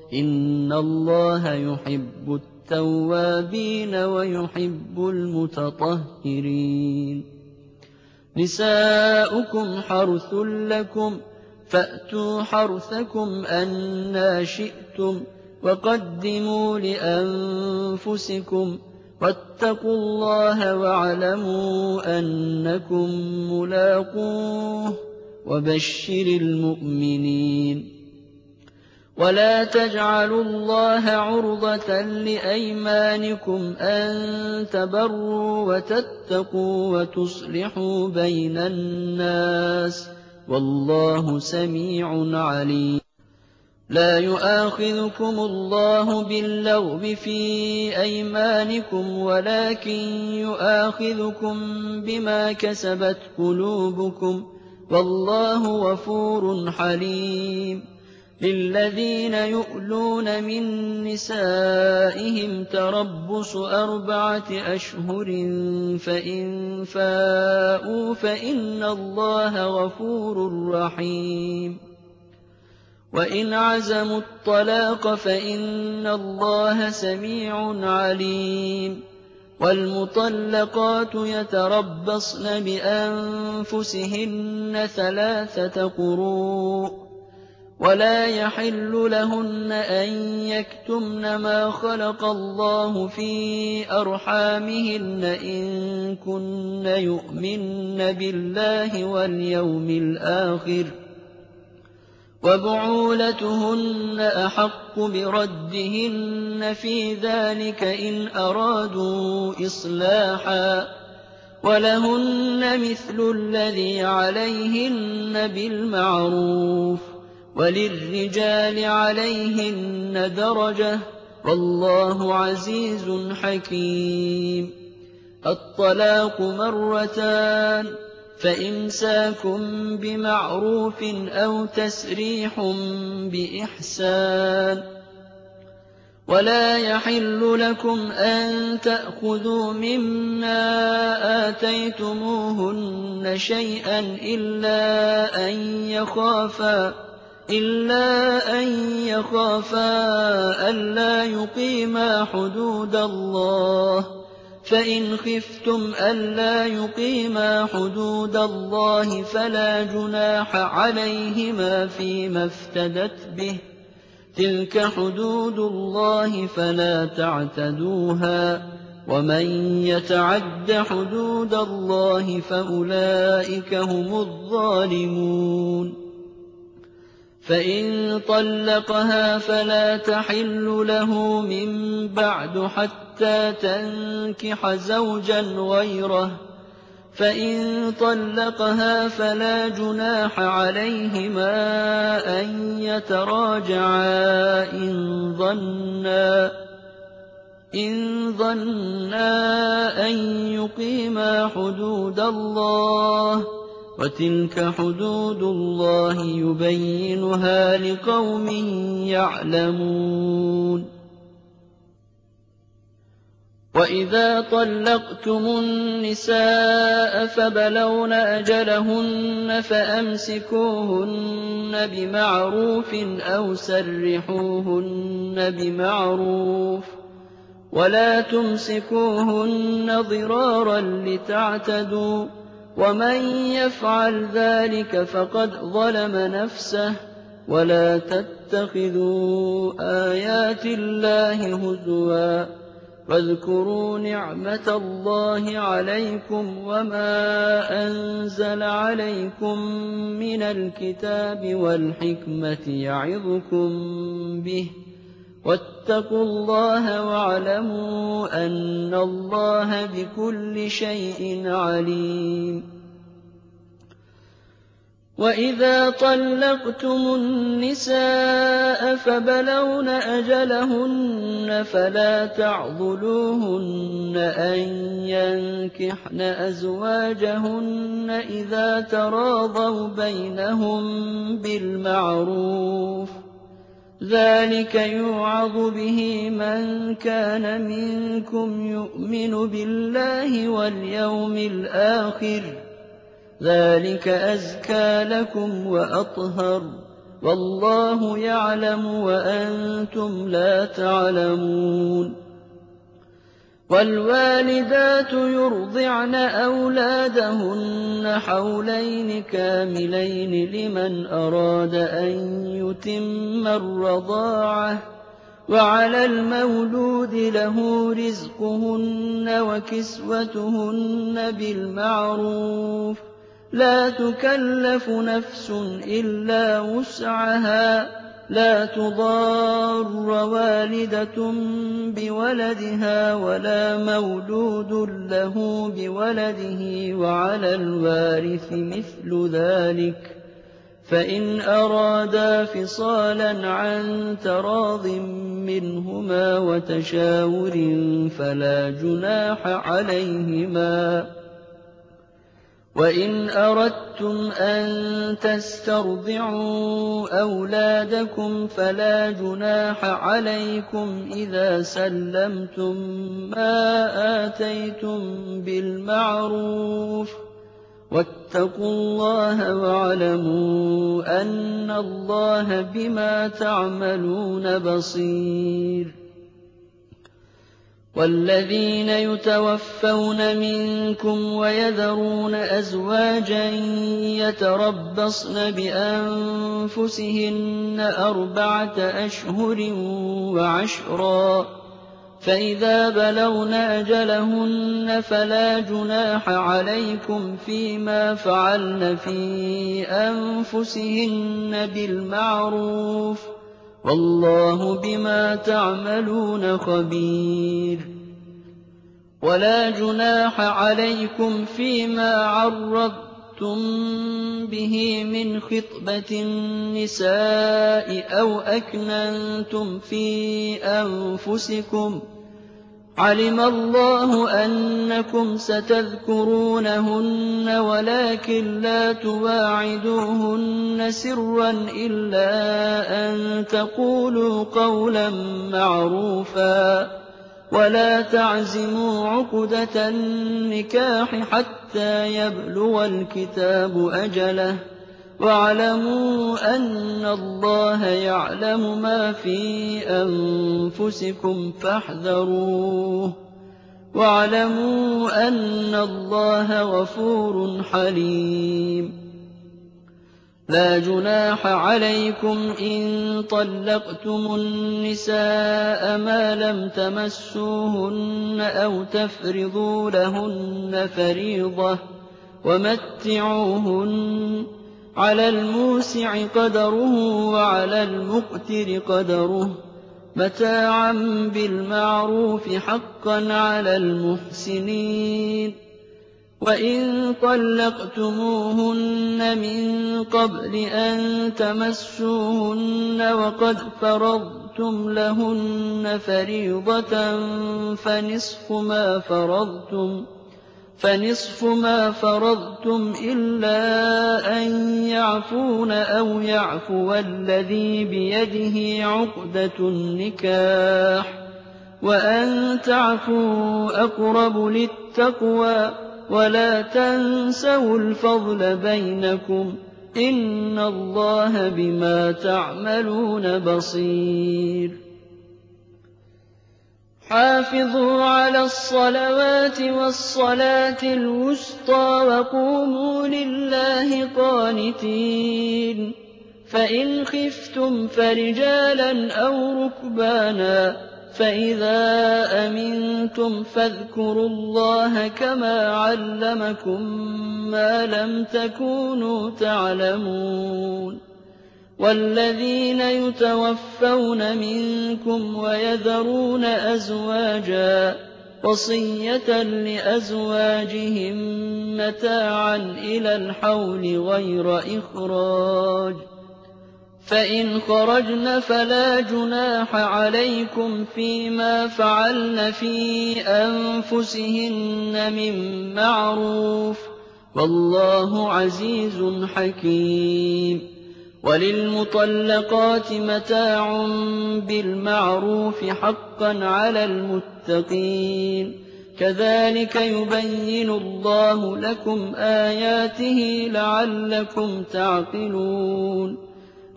إِنَّ اللَّهَ يُحِبُّ التَّوَّابِينَ وَيُحِبُّ الْمُتَطَهِّرِينَ نِسَاؤُكُمْ حَرْثٌ لَّكُمْ فَأْتُوا حَرْثَكُمْ أَنَّىٰ شِئْتُمْ وَقَدِّمُوا لِأَنفُسِكُمْ وَاتَّقُوا اللَّهَ وَاعْلَمُوا أَنَّكُم مُّلَاقُوهُ وَبَشِّرِ الْمُؤْمِنِينَ وَلَا تَجْعَلُوا اللَّهَ عُرْضَةً لِّأَيْمَانِكُمْ أَن تَبَرُّوا وَتَتَّقُوا وَتُصْلِحُوا بَيْنَ النَّاسِ ۗ وَاللَّهُ سَمِيعٌ عَلِيمٌ لَا يُؤَاخِذُكُمُ اللَّهُ بِاللَّغْوِ فِي أَيْمَانِكُمْ وَلَٰكِن يُؤَاخِذُكُم بِمَا كَسَبَتْ قُلُوبُكُمْ ۗ وَاللَّهُ غَفُورٌ حَلِيمٌ لِّلَّذِينَ يُؤْلُونَ مِن نِّسَائِهِمْ تَرَبُّصُ أَرْبَعَةِ أَشْهُرٍ فَإِن فَاءُوا فَإِنَّ اللَّهَ غَفُورٌ رَّحِيمٌ وَإِنْ عَزَمُوا الطَّلَاقَ فَإِنَّ اللَّهَ سَمِيعٌ عَلِيمٌ وَالْمُطَلَّقَاتُ يَتَرَبَّصْنَ بِأَنفُسِهِنَّ ثَلَاثَةَ قُرُوءٍ ۚ وَلَا يَحِلُّ لَهُنَّ أَن يَكْتُمْنَ مَا خَلَقَ اللَّهُ فِي أَرْحَامِهِنَّ إِن كُنَّ يُؤْمِنَّ بِاللَّهِ وَالْيَوْمِ الْآخِرِ ۚ وَبُعُولَتُهُنَّ أَحَقُّ بِرَدِّهِنَّ فِي ذَٰلِكَ إِنْ أَرَادُوا إِصْلَاحًا ۚ وَلَهُنَّ مِثْلُ الَّذِي عَلَيْهِنَّ بِالْمَعْرُوفِ ۚ وَلِلرِّجَالِ عَلَيْهِنَّ دَرَجَةٌ ۗ وَاللَّهُ عَزِيزٌ حَكِيمٌ الطَّلَاقُ مَرَّتَانِ ۖ فَإِمْسَاكٌ بِمَعْرُوفٍ أَوْ تَسْرِيحٌ بِإِحْسَانٍ ۗ وَلَا يَحِلُّ لَكُمْ أَن تَأْخُذُوا مِمَّا آتَيْتُمُوهُنَّ شَيْئًا إِلَّا أَن يَخَافَا إِلَّا أَن يَخَافَا أَلَّا يُقِيمَا حُدُودَ اللَّهِ ۖ فَإِنْ خِفْتُمْ أَلَّا يُقِيمَا حُدُودَ اللَّهِ فَلَا جُنَاحَ عَلَيْهِمَا فِيمَا افْتَدَتْ بِهِ ۗ تِلْكَ حُدُودُ اللَّهِ فَلَا تَعْتَدُوهَا ۚ وَمَن يَتَعَدَّ حُدُودَ اللَّهِ فَأُولَٰئِكَ هُمُ الظَّالِمُونَ فَإِن طَلَّقَهَا فَلَا تَحِلُّ لَهُ مِن بَعْدُ حَتَّىٰ تَنكِحَ زَوْجًا غَيْرَهُ ۗ فَإِن طَلَّقَهَا فَلَا جُنَاحَ عَلَيْهِمَا أَن يَتَرَاجَعَا إِن ظَنَّا أَن يُقِيمَا حُدُودَ اللَّهِ ۗ وَتِلْكَ حُدُودُ اللَّهِ يُبَيِّنُهَا لِقَوْمٍ يَعْلَمُونَ وَإِذَا طَلَّقْتُمُ النِّسَاءَ فَبَلَغْنَ أَجَلَهُنَّ فَأَمْسِكُوهُنَّ بِمَعْرُوفٍ أَوْ سَرِّحُوهُنَّ بِمَعْرُوفٍ ۚ وَلَا تُمْسِكُوهُنَّ ضِرَارًا لِّتَعْتَدُوا ۚ وَمَن يَفْعَلْ ذَٰلِكَ فَقَدْ ظَلَمَ نَفْسَهُ ۚ وَلَا تَتَّخِذُوا آيَاتِ اللَّهِ هُزُوًا ۚ وَاذْكُرُوا نِعْمَةَ اللَّهِ عَلَيْكُمْ وَمَا أَنزَلَ عَلَيْكُم مِّنَ الْكِتَابِ وَالْحِكْمَةِ يَعِظُكُم بِهِ ۚ وَاتَّقُوا اللَّهَ وَاعْلَمُوا أَنَّ اللَّهَ بِكُلِّ شَيْءٍ عَلِيمٌ وَإِذَا طَلَّقْتُمُ النِّسَاءَ فَبَلَغْنَ أَجَلَهُنَّ فَلَا تَعْضُلُوهُنَّ أَن يَنكِحْنَ أَزْوَاجَهُنَّ إِذَا تَرَاضَوْا بَيْنَهُم بِالْمَعْرُوفِ ۗ ذَٰلِكَ يُوعَظُ بِهِ مَن كَانَ مِنكُمْ يُؤْمِنُ بِاللَّهِ وَالْيَوْمِ الْآخِرِ ۚ ذَٰلِكَ أَزْكَىٰ لَكُمْ وَأَطْهَرُ ۗ وَاللَّهُ يَعْلَمُ وَأَنتُمْ لَا تَعْلَمُونَ وَالْوَالِدَاتُ يُرْضِعْنَ أَوْلَادَهُنَّ حَوْلَيْنِ كَامِلَيْنِ لِمَنْ أَرَادَ أَن يُتِمَّ الرَّضَاعَةَ ۚ وَعَلَى الْمَوْلُودِ لَهُ رِزْقُهُنَّ وَكِسْوَتُهُنَّ بِالْمَعْرُوفِ ۚ لَا تُكَلَّفُ نَفْسٌ إِلَّا وُسْعَهَا ۚ لَا تُضَارَّ وَالِدَةٌ بِوَلَدِهَا وَلَا مَوْلُودٌ لَّهُ بِوَلَدِهِ ۚ وَعَلَى الْوَارِثِ مِثْلُ ذَٰلِكَ ۗ فَإِنْ أَرَادَا فِصَالًا عَن تَرَاضٍ مِّنْهُمَا وَتَشَاوُرٍ فَلَا جُنَاحَ عَلَيْهِمَا ۗ وَإِنْ أَرَدتُّمْ أَن تَسْتَرْضِعُوا أَوْلَادَكُمْ فَلَا جُنَاحَ عَلَيْكُمْ إِذَا سَلَّمْتُم مَّا آتَيْتُم بِالْمَعْرُوفِ ۗ وَاتَّقُوا اللَّهَ وَاعْلَمُوا أَنَّ اللَّهَ بِمَا تَعْمَلُونَ بَصِيرٌ وَالَّذِينَ يُتَوَفَّوْنَ مِنكُمْ وَيَذَرُونَ أَزْوَاجًا يَتَرَبَّصْنَ بِأَنفُسِهِنَّ أَرْبَعَةَ أَشْهُرٍ وَعَشْرًا ۖ فَإِذَا بَلَغْنَ أَجَلَهُنَّ فَلَا جُنَاحَ عَلَيْكُمْ فِيمَا فَعَلْنَ فِي أَنفُسِهِنَّ بِالْمَعْرُوفِ ۗ وَاللَّهُ بِمَا تَعْمَلُونَ خَبِيرٌ وَلَا جُنَاحَ عَلَيْكُمْ فِيمَا عَرَّضْتُم بِهِ مِنْ خِطْبَةِ النِّسَاءِ أَوْ أَكْنَنتُمْ فِي أَنفُسِكُمْ ۚ عَلِمَ اللَّهُ أَنَّكُمْ سَتَذْكُرُونَهُنَّ وَلَٰكِن لَّا تُوَاعِدُوهُنَّ سِرًّا إِلَّا أَن تَقُولُوا قَوْلًا مَّعْرُوفًا ۚ وَلَا تَعْزِمُوا عُقْدَةَ النِّكَاحِ حَتَّىٰ يَبْلُغَ الْكِتَابُ أَجَلَهُ ۚ وَاعْلَمُوا أَنَّ اللَّهَ يَعْلَمُ مَا فِي أَنفُسِكُمْ فَاحْذَرُوهُ ۚ وَاعْلَمُوا أَنَّ اللَّهَ غَفُورٌ حَلِيمٌ لَّا جُنَاحَ عَلَيْكُمْ إِن طَلَّقْتُمُ النِّسَاءَ مَا لَمْ تَمَسُّوهُنَّ أَوْ تَفْرِضُوا لَهُنَّ فَرِيضَةً ۚ وَمَتِّعُوهُنَّ ۖ عَلَى الْمُوسِعِ قَدَرُهُ وَعَلَى الْمُقْتِرِ قَدَرُهُ مَتَاعًا بِالْمَعْرُوفِ حَقًّا عَلَى الْمُحْسِنِينَ وَإِن طَلَّقْتُمُوهُنَّ مِن قَبْلِ أَن تَمَسُّوهُنَّ وَقَدْ فَرَضْتُمْ لَهُنَّ فَرِيضَةً فَنِصْفُ مَا فَرَضْتُمْ فَنِصْفُ مَا فَرَضْتُمْ إِلَّا أَن يَعْفُونَ أَوْ يَعْفُوَ الَّذِي بِيَدِهِ عُقْدَةُ النِّكَاحِ ۚ وَأَن تَعْفُوا أَقْرَبُ لِلتَّقْوَىٰ ۚ وَلَا تَنسَوُا الْفَضْلَ بَيْنَكُمْ ۚ إِنَّ اللَّهَ بِمَا تَعْمَلُونَ بَصِيرٌ حافظوا على الصلوات والصلاة الوسطى وقوموا لله قانتين فإن خفتم فرجالا أو ركبانا فإذا أمنتم فاذكروا الله كما علمكم ما لم تكونوا تعلمون والذين يتوفون منكم ويذرون أزواجا وصية لأزواجهم متاعا إلى الحول غير إخراج فإن خرجن فلا جناح عليكم فيما فعلن في أنفسهن من معروف والله عزيز حكيم وللمطلقات متاع بالمعروف حقا على المتقين كذلك يبين الله لكم آياته لعلكم تعقلون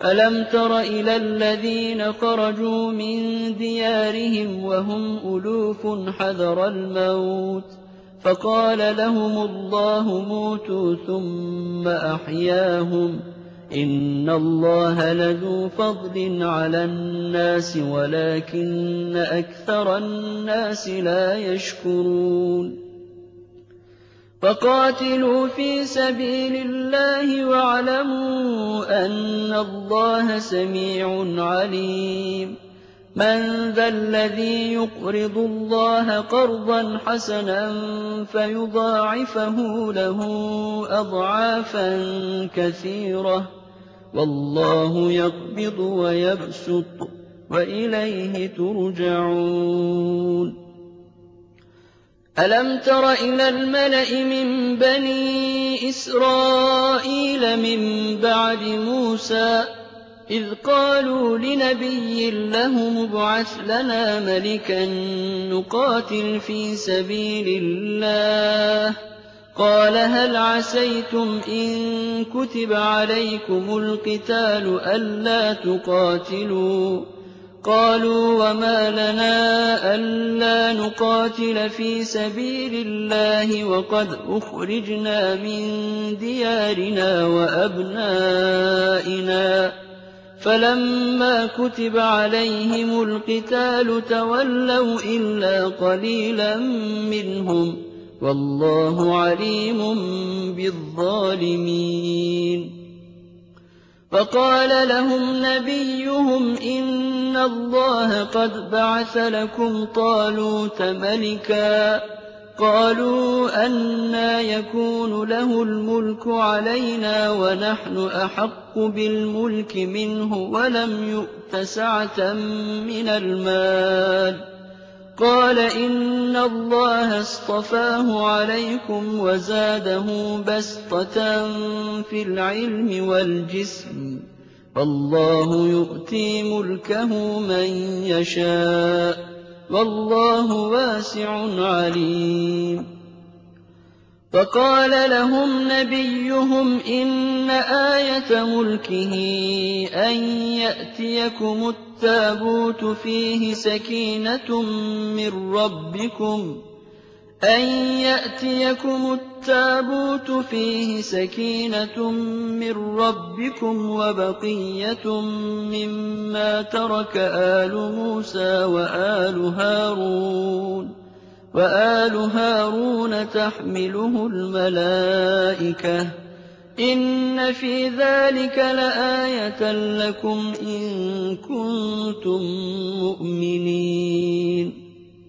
أَلَمْ تَرَ إِلَى الَّذِينَ خَرَجُوا مِن دِيَارِهِمْ وَهُمْ أُلُوفٌ حَذَرَ الْمَوْتِ فَقَالَ لَهُمُ اللَّهُ مُوتُوا ثُمَّ أَحْيَاهُمْ ۚ إِنَّ اللَّهَ لَذُو فَضْلٍ عَلَى النَّاسِ وَلَٰكِنَّ أَكْثَرَ النَّاسِ لَا يَشْكُرُونَ فَقَاتِلُوا فِي سَبِيلِ اللَّهِ وَاعْلَمُوا أَنَّ اللَّهَ سَمِيعٌ عَلِيمٌ مَّن ذَا الَّذِي يُقْرِضُ اللَّهَ قَرْضًا حَسَنًا فَيُضَاعِفَهُ لَهُ أَضْعَافًا كَثِيرَةً ۚ وَاللَّهُ يَقْبِضُ وَيَبْسُطُ وَإِلَيْهِ تُرْجَعُونَ أَلَمْ تَرَ إِلَى الْمَلَإِ مِن بَنِي إِسْرَائِيلَ مِن بَعْدِ مُوسَىٰ إِذْ قَالُوا لِنَبِيٍّ لَّهُمُ ابْعَثْ لَنَا مَلِكًا نُّقَاتِلْ فِي سَبِيلِ اللَّهِ ۖ قَالَ هَلْ عَسَيْتُمْ إِن كُتِبَ عَلَيْكُمُ الْقِتَالُ أَلَّا تُقَاتِلُوا ۖ قَالُوا وَمَا لَنَا أَلَّا نُقَاتِلَ فِي سَبِيلِ اللَّهِ وَقَدْ أُخْرِجْنَا مِن دِيَارِنَا وَأَبْنَائِنَا ۖ فَلَمَّا كُتِبَ عَلَيْهِمُ الْقِتَالُ تَوَلَّوْا إِلَّا قَلِيلًا مِّنْهُمْ ۗ وَاللَّهُ عَلِيمٌ بِالظَّالِمِينَ فَقَالَ لَهُمْ نَبِيُّهُمْ إِنَّ اللَّهَ قَدْ بَعَثَ لَكُمْ طَالُوتَ مَلِكًا ۚ قَالُوا أَنَّىٰ يَكُونُ لَهُ الْمُلْكُ عَلَيْنَا وَنَحْنُ أَحَقُّ بِالْمُلْكِ مِنْهُ وَلَمْ يُؤْتَ سَعَةً مِّنَ الْمَالِ ۚ قَالَ إِنَّ اللَّهَ اصْطَفَاهُ عَلَيْكُمْ وَزَادَهُ بَسْطَةً فِي الْعِلْمِ وَالْجِسْمِ ۖ وَاللَّهُ يُؤْتِي مُلْكَهُ مَن يَشَاءُ ۚ وَاللَّهُ وَاسِعٌ عَلِيمٌ فَقَالَ لَهُمْ نَبِيُّهُمْ إِنَّ آيَةَ مُلْكِهِ أَن يَأْتِيَكُمُ التَّابُوتُ فِيهِ سَكِينَةٌ مِّن رَّبِّكُمْ أَن يَأْتِيَكُمُ التَّابُوتُ فِيهِ سَكِينَةٌ مِّن رَّبِّكُمْ وَبَقِيَّةٌ مِّمَّا تَرَكَ آلُ مُوسَىٰ وَآلُ هَارُونَ وَآلُ هَارُونَ تَحْمِلُهُ الْمَلَائِكَةُ ۚ إِنَّ فِي ذَٰلِكَ لَآيَةً لَّكُمْ إِن كُنتُم مُّؤْمِنِينَ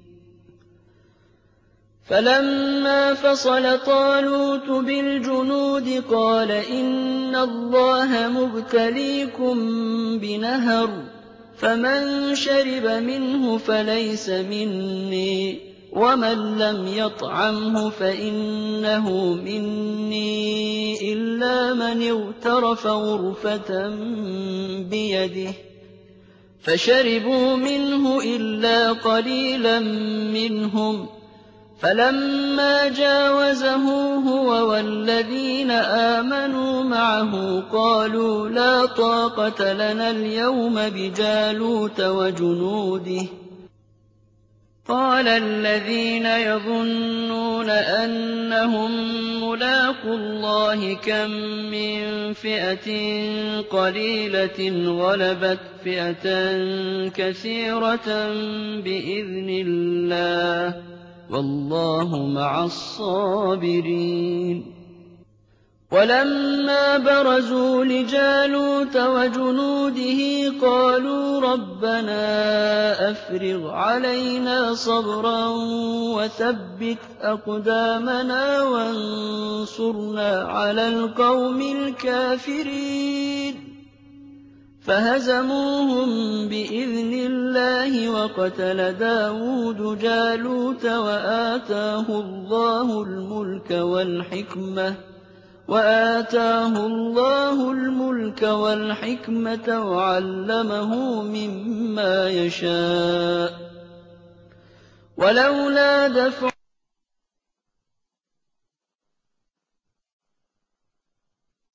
فَلَمَّا فَصَلَ طَالُوتُ بِالْجُنُودِ قَالَ إِنَّ اللَّهَ مُبْتَلِيكُم بِنَهَرٍ فَمَن شَرِبَ مِنْهُ فَلَيْسَ مِنِّي وَمَن لَّمْ يَطْعَمْهُ فَإِنَّهُ مِنِّي إِلَّا مَنِ اغْتَرَفَ غُرْفَةً بِيَدِهِ فَشَرِبُوا مِنْهُ إِلَّا قَلِيلًا مِّنْهُمْ ۚ فَلَمَّا جَاوَزَهُ هُوَ وَالَّذِينَ آمَنُوا مَعَهُ قَالُوا لَا طَاقَةَ لَنَا الْيَوْمَ بِجَالُوتَ وَجُنُودِهِ ۚ قَالَ الَّذِينَ يَظُنُّونَ أَنَّهُم مُّلَاقُو اللَّهِ كَم مِّن فِئَةٍ قَلِيلَةٍ غَلَبَتْ فِئَةً كَثِيرَةً بِإِذْنِ اللَّهِ ۗ وَاللَّهُ مَعَ الصَّابِرِينَ وَلَمَّا بَرَزُوا لِجَالُوتَ وَجُنُودِهِ قَالُوا رَبَّنَا أَفْرِغْ عَلَيْنَا صَبْرًا وَثَبِّتْ أَقْدَامَنَا وَانصُرْنَا عَلَى الْقَوْمِ الْكَافِرِينَ فَهَزَمُوهُم بِإِذْنِ اللَّهِ وَقَتَلَ دَاوُودُ جَالُوتَ وَآتَاهُ اللَّهُ الْمُلْكَ وَالْحِكْمَةَ وَآتَاهُ اللَّهُ الْمُلْكَ وَالْحِكْمَةَ وَعَلَّمَهُ مِمَّا يَشَاءُ ۗ وَلَوْلَا دَفْعُ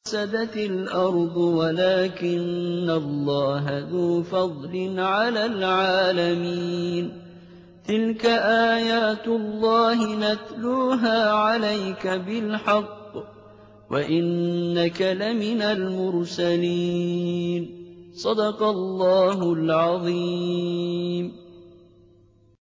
فسدت الأرض ولكن الله ذو فضل على العالمين تلك آيات الله نتلوها عليك بالحق وإنك لمن المرسلين صدق الله العظيم.